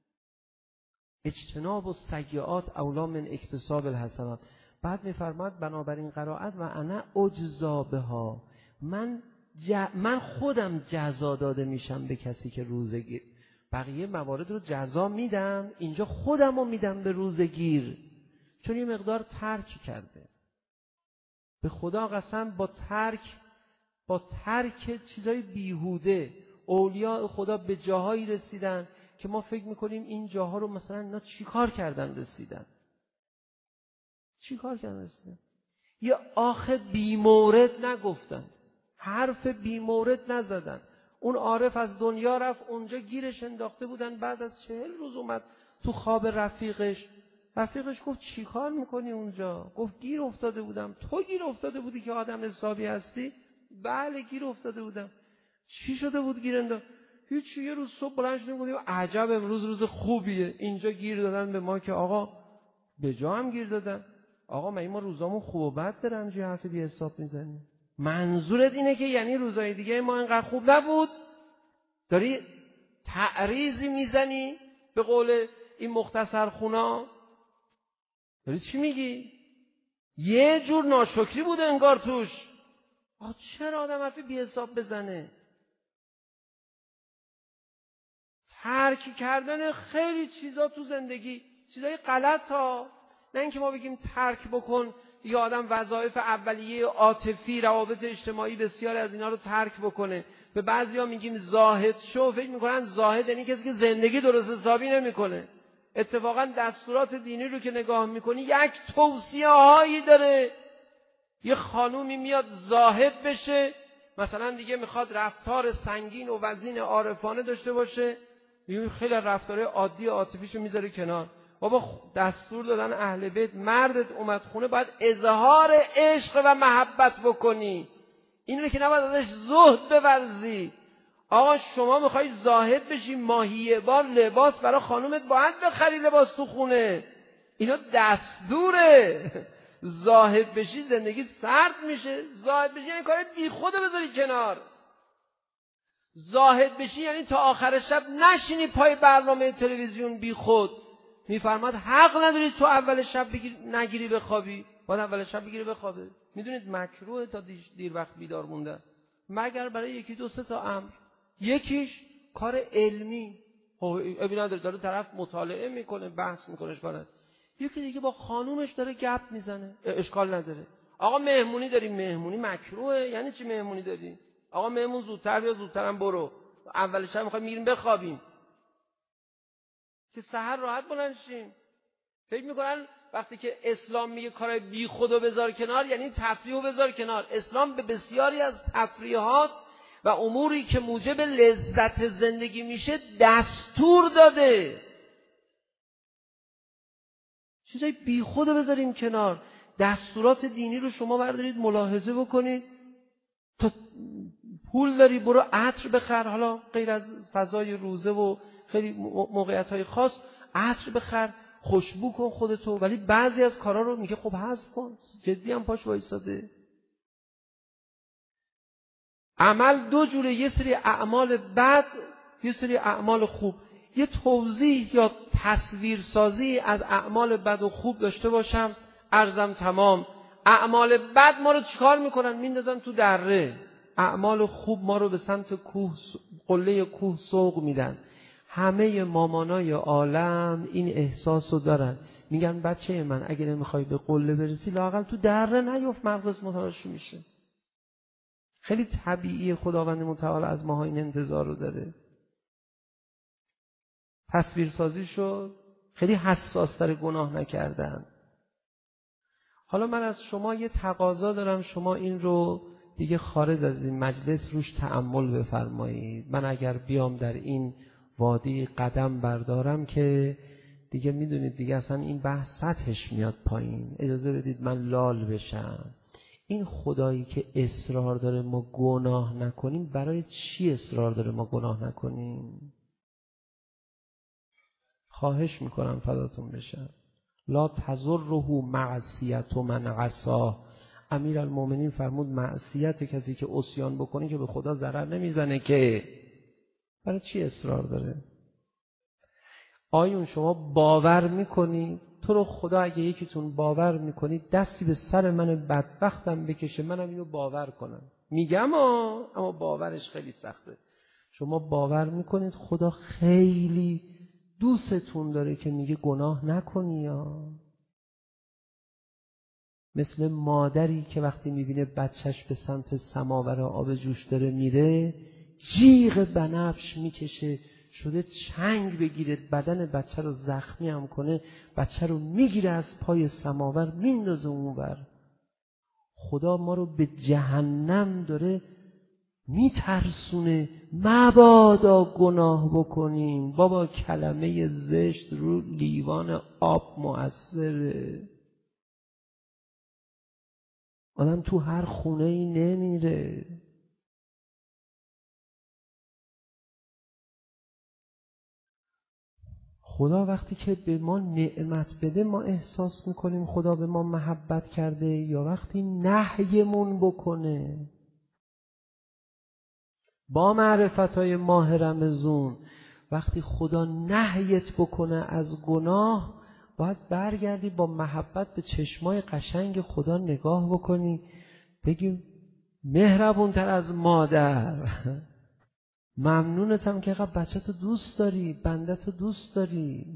[SPEAKER 2] اجتناب السیئات اولی من اکتساب الحسنات. بعد میفرماد بنابراین قرائت و انا اجزا بها، من خودم جزا داده میشم به کسی که روزگیر. بقیه موارد رو جزا میدم، اینجا خودم رو میدم به روزگیر، چون یه مقدار ترک کرده. به خدا قسم با ترک چیزای بیهوده اولیاء خدا به جاهایی رسیدن که ما فکر میکنیم این جاها رو مثلا اینا چی کار کردن رسیدن. یا آخه بیمورد نگفتن، حرف بیمورد نزدن. اون عارف از دنیا رفت، اونجا گیرش انداخته بودن، بعد از 40 روز اومد تو خواب رفیقش گفت چی کار میکنی اونجا؟ گفت گیر افتاده بودم. تو گیر افتاده بودی که آدم حسابی هستی؟ بله گیر افتاده بودم. چی شده بود گیر انداخت؟ هیچی، یه روز صبح بلند شدیم گفتیم عجب امروز روز خوبیه، اینجا گیر دادن به ما که آقا به جا هم گیر دادن. آقا ما روزامون خوب و بد دارن، چه حرف بی حساب میزنی؟ منظورت اینه که یعنی روزای دیگه ما اینقدر خوب نبود؟ داری تعریضی میزنی به قول این مختصر خونا؟ داری چی میگی؟ یه جور ناشکری بوده انگار توش. چرا آدم حرفی بی حساب بزنه؟ ترک کردن خیلی چیزا تو زندگی، چیزای غلط ها. نه اینکه ما بگیم ترک بکن دیگه آدم وظایف اولیه عاطفی، روابط اجتماعی بسیار از اینا رو ترک بکنه. به بعضیا میگیم زاهد شو، فکر میکنن زاهد یعنی کسی که زندگی درست حسابی نمیکنه. اتفاقا دستورات دینی رو که نگاه میکنی یک توصیه هایی داره. یه خانومی میاد زاهد بشه، مثلا دیگه میخواد رفتار سنگین و وزین عارفانه داشته باشه، خیلی رفتارهای عادی عاطفیشو میذاره کنار. بابا دستور دادن اهل بیت، مردت اومد خونه باید اظهار عشق و محبت بکنی، این رو که نباید ازش زهد بورزی. آقا شما میخوای زاهد بشی، ماهیه بار لباس برای خانومت باید بخری لباس تو خونه، اینا دستوره. زاهد بشی زندگی سرد میشه. زاهد بشی یعنی کار بی خود بذاری کنار. زاهد بشی یعنی تا آخر شب نشینی پای برنامه تلویزیون بی خود. میفرماد حق نداری تو اول شب نگیری بخوابی، باید اول شب بگیری بخوابه. میدونید مکروه تا دیر وقت بیدار مونده، مگر برای یکی دو سه تا امر. یکیش کار علمی، ابی نداره، داره طرف مطالعه میکنه، بحث میکنه، اشکال نداره. یکی دیگه با خانومش داره گپ میزنه، اشکال نداره. آقا مهمونی داریم، مهمونی مکروه. یعنی چی مهمونی داریم؟ آقا مهمون زودتر بیا، زودترم برو، اول شب میخوایم میگیریم بخوابیم که سحر راحت بلند شیم. فکر میکنن وقتی که اسلام میگه کارهای بی خودو بذار کنار یعنی تفریحو بذار کنار. اسلام به بسیاری از تفریحات و اموری که موجب لذت زندگی میشه دستور داده. چیزای بی خودو بذاریم کنار. دستورات دینی رو شما بردارید ملاحظه بکنید. تو پول داری برو عطر بخر، حالا غیر از فضای روزه و خیلی موقعیت‌های خاص، عطر بخر، خوشبو کن خودتو، ولی بعضی از کارا رو میگه خب حذف کن. جدی هم پاش وایساده. عمل دو جوره، یه سری اعمال بد، یه سری اعمال خوب. یه توضیح یا تصویرسازی از اعمال بد و خوب داشته باشم، عرضم تمام. اعمال بد ما رو چیکار میکنن؟ میندازن تو دره. اعمال خوب ما رو به سمت کوه، قله کوه سوق میدن. همه مامانای عالم این احساس رو دارن. میگن بچه من اگه نمیخوای به قله برسی لااقل تو دره نیفت، مغزت متلاشی میشه. خیلی طبیعیه، خداوند متعال از ماها این انتظار رو داره. تصویرسازی شد، خیلی حساس تر گناه نکردن. حالا من از شما یه تقاضا دارم، شما این رو دیگه خارج از این مجلس روش تأمل بفرمایید. من اگر بیام در این وادی قدم بردارم که دیگه میدونید دیگه اصلا این بحث سطحش میاد پایین. اجازه بدید من لال بشم. این خدایی که اصرار داره ما گناه نکنیم، برای چی اصرار داره ما گناه نکنیم؟ خواهش میکنم فداتون بشم. لا تضره معصیت من عصاه. امیرالمومنین فرمود معصیت کسی که عصیان بکنه که به خدا ضرر نمیزنه که. برای چی اصرار داره؟ آیون شما باور میکنید؟ تو رو خدا اگه یکیتون باور میکنید دستی به سر من بدبختم بکشه منم اینو باور کنم. میگم اما باورش خیلی سخته. شما باور میکنید خدا خیلی دوستتون داره که میگه گناه نکنی؟ یا مثل مادری که وقتی میبینه بچهش به سمت سماور آب جوش داره میره، جیغ بنفش میکشه شده چنگ بگیره بدن بچه رو زخمی هم کنه، بچه رو میگیره از پای سماور میندازه اونور. خدا ما رو به جهنم داره میترسونه مبادا گناه بکنیم. بابا کلمه زشت رو لیوان آب مؤثره. آدم تو هر خونه ای نمیره. خدا وقتی که به ما نعمت بده ما احساس میکنیم خدا به ما محبت کرده، یا وقتی نهیمون بکنه. با معرفتای ماه رمضان وقتی خدا نهیت بکنه از گناه، باید برگردی با محبت به چشمای قشنگ خدا نگاه بکنی، بگی مهربونتر از مادر، ممنونتم که اینقدر بچه تو دوست داری، بنده تو دوست داری.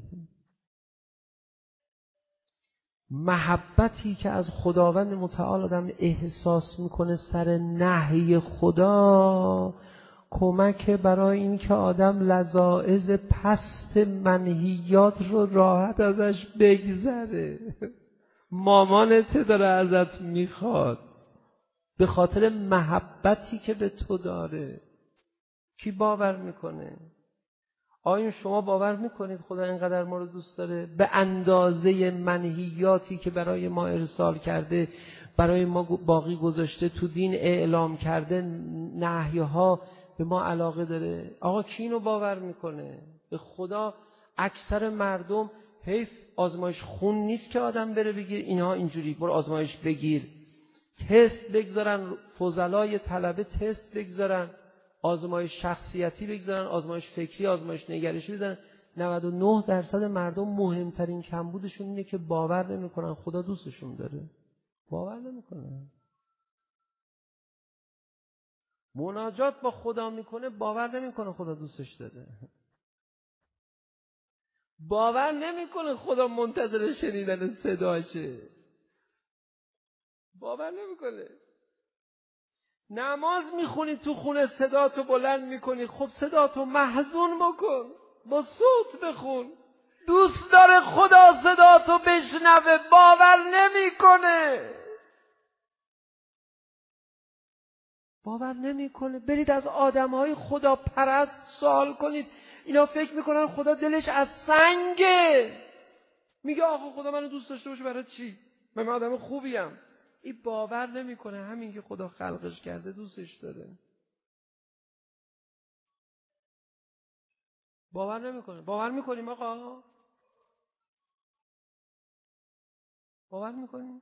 [SPEAKER 2] محبتی که از خداوند متعال آدم احساس میکنه سر نهی خدا، کمک برای این که آدم لذاذ پست منهیات رو راحت ازش بگذره. مامانت داره ازت میخواد به خاطر محبتی که به تو داره. کی باور میکنه؟ آیا شما باور میکنید خدا اینقدر ما رو دوست داره؟ به اندازه منهیاتی که برای ما ارسال کرده، برای ما باقی گذاشته، تو دین اعلام کرده، نهیها به ما علاقه داره. آقا کی اینو باور میکنه؟ به خدا اکثر مردم حیف آزمایش خون نیست که آدم بره بگیر اینها اینجوری برو آزمایش بگیر، تست بگذارن، فضلای طلبه تست بگذارن، آزمایش شخصیتی بگذارن، آزمایش فکری، آزمایش نگرشی بزنن. 99% مردم مهمترین کمبودشون اینه که باور نمیکنن خدا دوستشون داره. باور نمیکنن. مناجات با خدا میکنه باور نمیکنه خدا دوستش داره. باور نمیکنه خدا منتظر شنیدن صداشه. باور نمیکنه. نماز میخونی تو خونه صداتو بلند میکنی، خب صداتو محزون بکن، با صوت بخون. دوست داره خدا صداتو بشنوه، باور نمیکنه. باور نمیکنه. برید از آدمهای خدا پرست سوال کنید، اینا فکر میکنن خدا دلش از سنگه. میگه آقا خدا منو دوست داشته باشه برای چی؟ من آدم خوبیم. این باور نمیکنه همین که خدا خلقش کرده دوستش داره. باور نمیکنه. باور میکنیم آقا؟ باور میکنی؟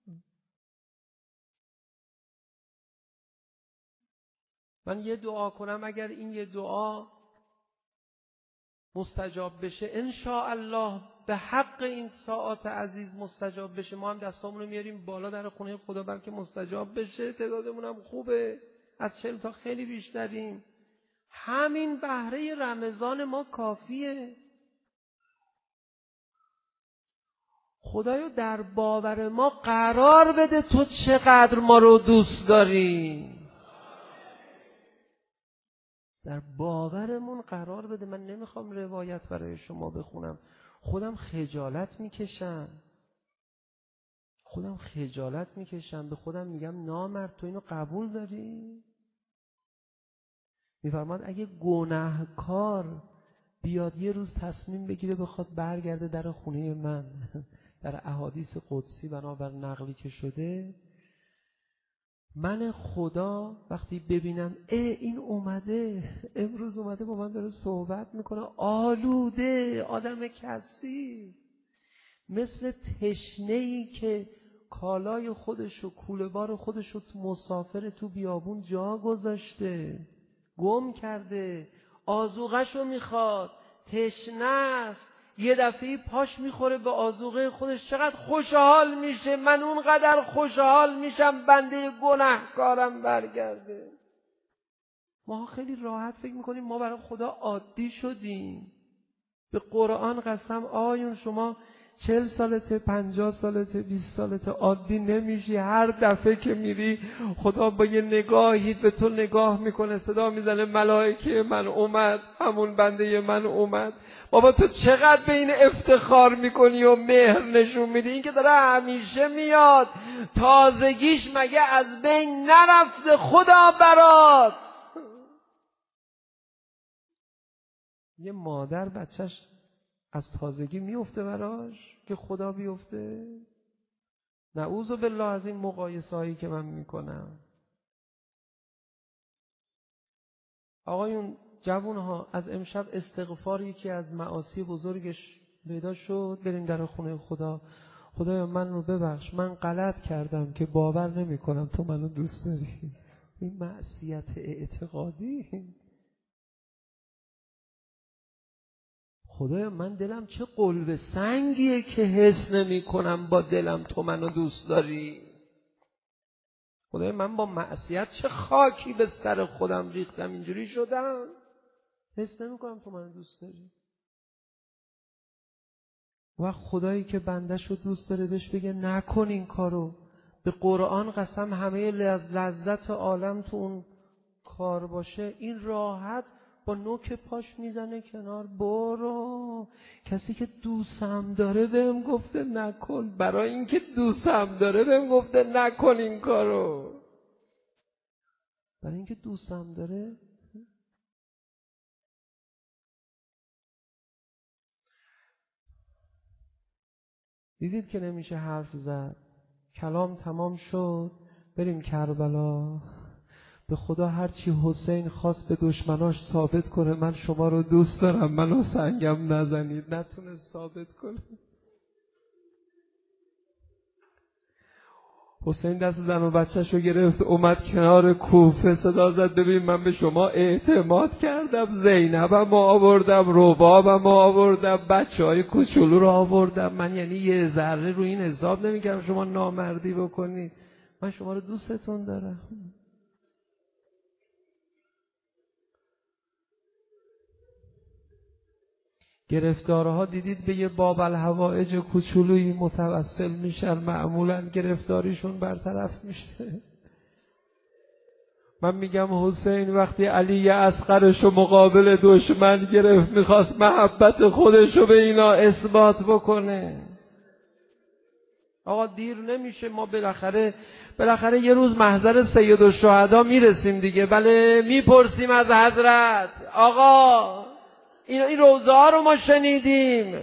[SPEAKER 2] من یه دعا کنم، اگر این یه دعا مستجاب بشه ان شاء الله به حق این ساعات عزیز مستجاب بشه، ما هم دستامون رو میاریم بالا در خونه خدا بلکه مستجاب بشه. تعدادمون هم خوبه، از 40 تا خیلی بیشتریم. همین بهره رمضان ما کافیه. خدایا در باور ما قرار بده تو چقدر ما رو دوست داری. در باورمون قرار بده. من نمیخوام روایت برای شما بخونم، خودم خجالت میکشم. به خودم میگم نامرد تو اینو قبول داری؟ میفرماد اگه گناهکار بیاد یه روز تصمیم بگیره بخواد برگرده در خونه من، در احادیث قدسی بنابر نقلی که شده، من خدا وقتی ببینم این اومده امروز اومده با من داره صحبت میکنه، آلوده، آدم کثیف، مثل تشنه‌ای که کالای خودشو، کوله بار خودشو مسافر تو بیابون جا گذاشته، گم کرده، آذوقه‌شو میخواد، تشنه است، یه دفعه پاش میخوره به آذوقه خودش، چقدر خوشحال میشه. من اونقدر خوشحال میشم بنده گناهکارم برگرده. ما خیلی راحت فکر میکنیم ما برای خدا عادی شدیم. به قرآن قسم آیون شما 40 سالته، 50 سالته، 20 سالته عادی نمیشی. هر دفعه که میری خدا با یه نگاهی به تو نگاه میکنه، صدا میزنه ملائکه من اومد، همون بنده من اومد. بابا تو چقدر به این افتخار میکنی و مهر نشون میدی؟ این که داره همیشه میاد، تازگیش مگه از بین نرفته خدا برات؟ یه مادر بچهش از تازگی میفته براش که خدا بیفته؟ نعوذ بالله از این مقایسه هایی که من میکنم. آقایون جوانها، از امشب استغفار یکی از معاصی بزرگش پیدا شد، بریم در خونه خدا. خدایا من رو ببخش، من غلط کردم که باور نمی کنم تو منو دوست داری. این معصیت اعتقادی. خدایا من دلم چه قلب سنگیه که حس نمی کنم با دلم تو منو دوست داری. خدایا من با معصیت چه خاکی به سر خودم ریختم اینجوری شدم، حس نمی کنم تو منو دوست داری. و خدایی که بندش رو دوست داره بهش بگه نکن این کارو. به قرآن قسم همه لذت عالم تو اون کار باشه، این راحت با نوک پاش میزنه کنار. برو، کسی که دوستم داره بهم گفته نکن، برای اینکه دوستم داره بهم گفته نکن این کارو، برای اینکه دوستم داره. دیدید که نمیشه حرف زد، کلام تمام شد، بریم کربلا. به خدا هرچی حسین خواست به دشمناش ثابت کنه من شما رو دوست دارم، منو سنگم نزنید، نتونست ثابت کنه. حسین دست زن و بچه‌شو گرفت اومد کنار کوفه، صدا زد ببین من به شما اعتماد کردم، زینبم آوردم، ربابم آوردم، بچه‌های کوچولو رو آوردم، من یعنی یه ذره رو این حساب نمی‌کردم شما نامردی بکنید، من شما رو دوستتون دارم. گرفتارها دیدید به یه باب الحوائج کوچولویی متوسل میشن، معمولا گرفتاریشون برطرف میشه. من میگم حسین وقتی علی اصغرشو مقابل دشمن گرفت میخواست محبت خودشو به اینا اثبات بکنه. آقا دیر نمیشه، ما بالاخره یه روز محضر سید الشهدا میرسیم دیگه. بله میپرسیم از حضرت آقا این روزه ها رو ما شنیدیم،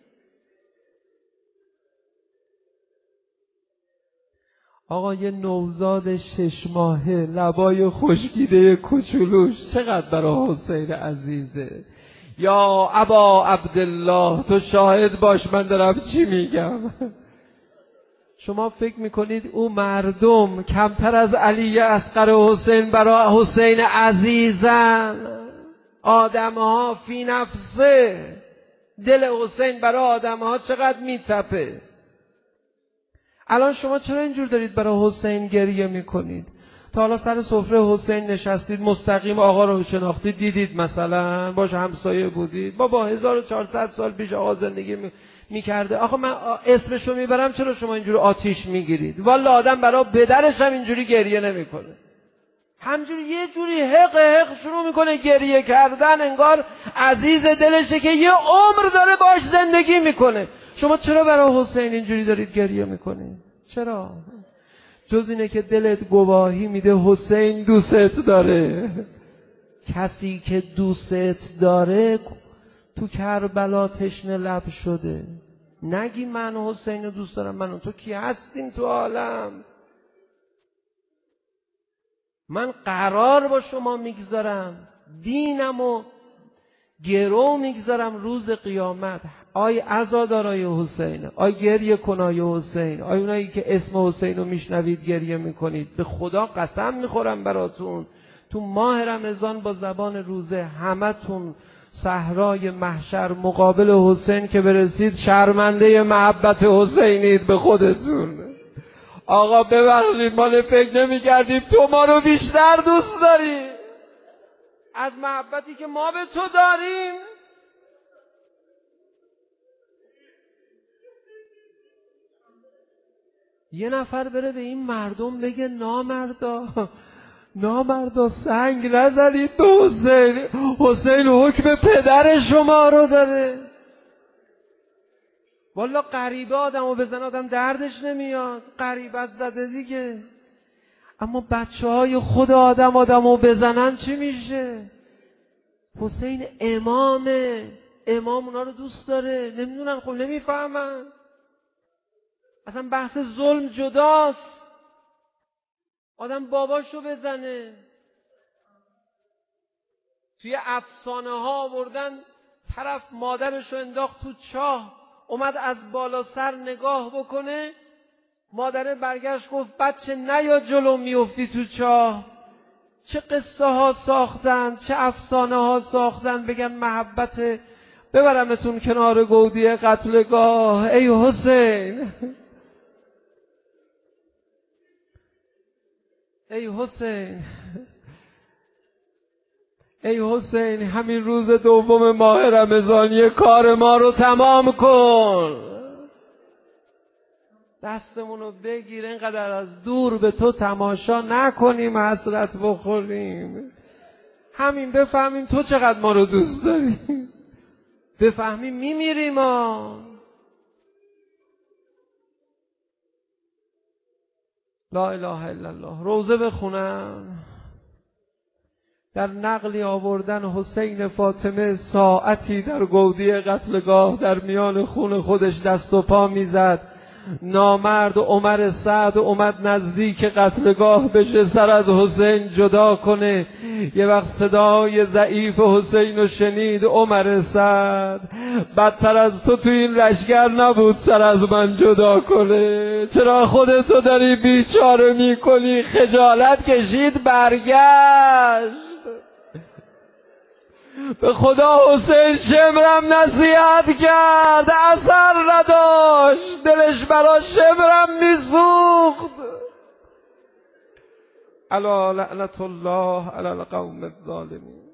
[SPEAKER 2] آقا یه نوزاد 6 ماهه لبای خشکیده کوچولوش چقدر برای حسین عزیزه. یا ابا عبدالله تو شاهد باش من دارم چی میگم. شما فکر میکنید او مردم کمتر از علی اصغر حسین برای حسین عزیزن؟ آدمها فی نفسه، دل حسین برای آدمها چقدر میتپه. الان شما چرا اینجور دارید برای حسین گریه میکنید؟ تا حالا سر سفره حسین نشستید مستقیم آقا رو شناختید، دیدید مثلا باش همسایه بودید، با 1400 سال پیش آقا زندگی میکرده، آقا من اسمشو میبرم چرا شما اینجوری آتیش میگیرید؟ والا آدم برای پدرش هم اینجوری گریه نمیکنه، همجوری یه جوری حق شروع میکنه گریه کردن، انگار عزیز دلشه که یه عمر داره باش زندگی میکنه. شما چرا برای حسین اینجوری دارید گریه میکنید؟ چرا؟ جز اینه که دلت گواهی میده حسین دوست داره. کسی که دوست داره تو کربلا تشنه لب شده. نگی من حسین دوست دارم، من تو کی هستیم تو عالم؟ من قرار با شما میگذارم، دینمو گرو میگذارم روز قیامت. آی عزادارای حسین، آی گریه کنای حسین، آی اونایی که اسم حسین رو میشنوید گریه میکنید، به خدا قسم میخورم براتون تو ماه رمضان با زبان روزه همتون صحرای محشر مقابل حسین که برسید شرمنده محبت حسینید به خودتون. آقا ببخشید ما فکر نمی کردیم تو ما رو بیشتر دوست داری از محبتی که ما به تو داریم. یه نفر بره به این مردم بگه نامردا سنگ نزدید به حسین، حسین حکم پدر شما رو داره. والا غریبه آدمو بزن آدم دردش نمیاد، غریبه زده دیگه. اما بچه‌های خود آدمو بزنن چی میشه؟ حسین امامه، امام اونا رو دوست داره. نمیدونن، خب نمیفهمن. اصلا بحث ظلم جداست، آدم باباشو بزنه. توی افسانه ها آوردن طرف مادرشو انداخت تو چاه، اومد از بالا سر نگاه بکنه، مادره برگشت گفت بچه نیا جلو میفتی تو چاه. چه قصه ها ساختن، چه افسانه ها ساختن بگن محبت ببرمتون کنار گودی قتلگاه. ای حسین، ای حسین، ای حسین، همین روز دوم ماه رمضان یه کار ما رو تمام کن. دستمونو بگیر، اینقدر از دور به تو تماشا نکنیم حسرت بخوریم. همین بفهمیم تو چقدر ما رو دوست داری، بفهمیم میمیریم. لا اله الا الله. روزه بخونم. در نقلی آوردن حسین فاطمه ساعتی در گودی قتلگاه در میان خون خودش دست و پا میزد. نامرد عمر سعد اومد نزدیک قتلگاه بشه سر از حسین جدا کنه. یه وقت صدای ضعیف حسین رو شنید. عمر سعد، بدتر از تو این لشکر نبود سر از من جدا کنه، چرا خودتو داری بیچاره میکنی؟ خجالت کشید برگشت. به خدا حسین شمرم نصیحت کرد، اثر نداشت، دلش برا شمرم میسوخت. الا لعنت الله علی القوم الظالمین.